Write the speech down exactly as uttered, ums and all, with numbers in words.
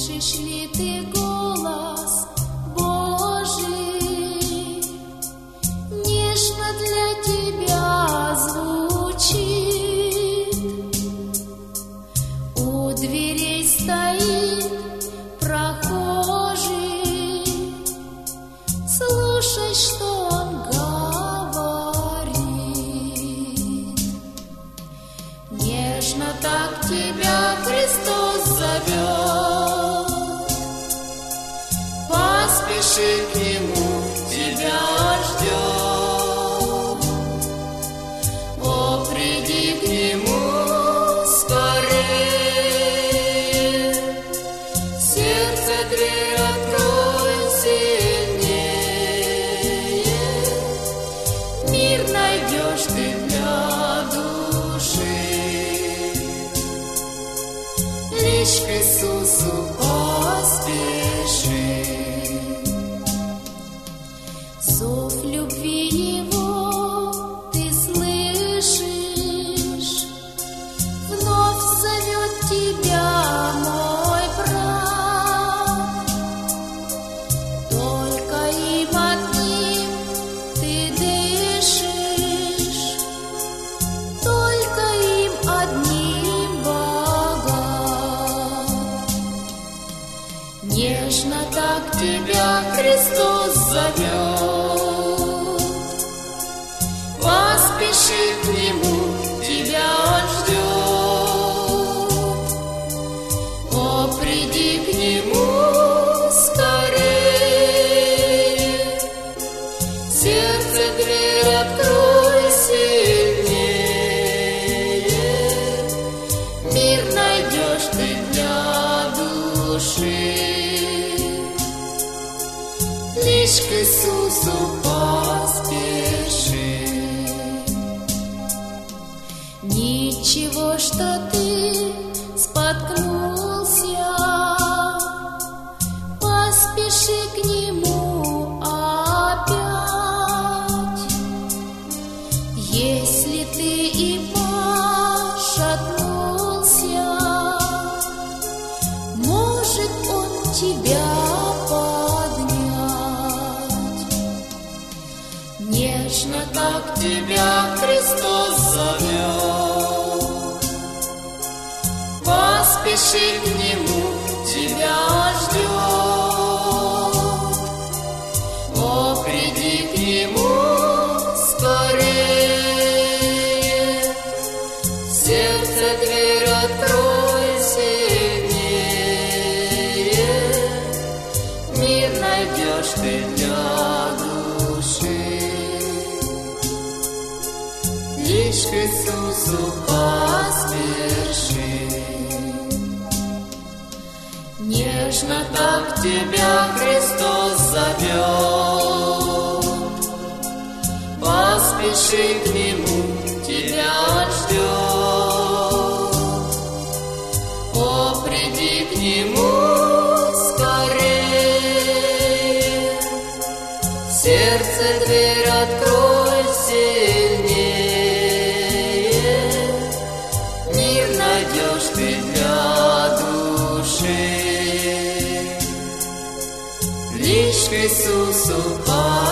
Слышишь ли ты голос Божий? Нежно для тебя звучит. У дверей стоит прохожий. Слушай, что он говорит. Нежно так тебя Христос зовет. Поспеши к Нему, тебя ждет. О, приди к Нему скорее. Сердце дверь открой сильнее. Мир найдешь ты для души. Лишь к Иисусу поспеши. Зов любви Его ты слышишь. Вновь зовет тебя мой брат. Только им одним ты дышишь. Только им одним богат. Нежно так тебя Христос зовет. Поспеши к Нему, тебя Он ждет. О, приди к Нему скорее. Сердце дверь открой сильнее. Мир найдешь ты для души. Лишь к Иисусу поспеши. Ничего, что ты споткнулся, поспеши к Нему опять. Если ты и пошатнулся, может Он тебя поднять. Нежно так тебя Христос зовет. Поспеши к Нему, тебя ждет. О, приди к Нему скорее. Сердце дверь открой сильнее. Мир найдешь ты для души. Лишь к Иисусу поспеши. Нежно так тебя Христос зовет. Поспеши к Нему, тебя Он ждет. О, приди к Нему скорее. Сердце дверь открой сильнее. Мир найдешь ты для души. Лишь к Иисусу поспеши.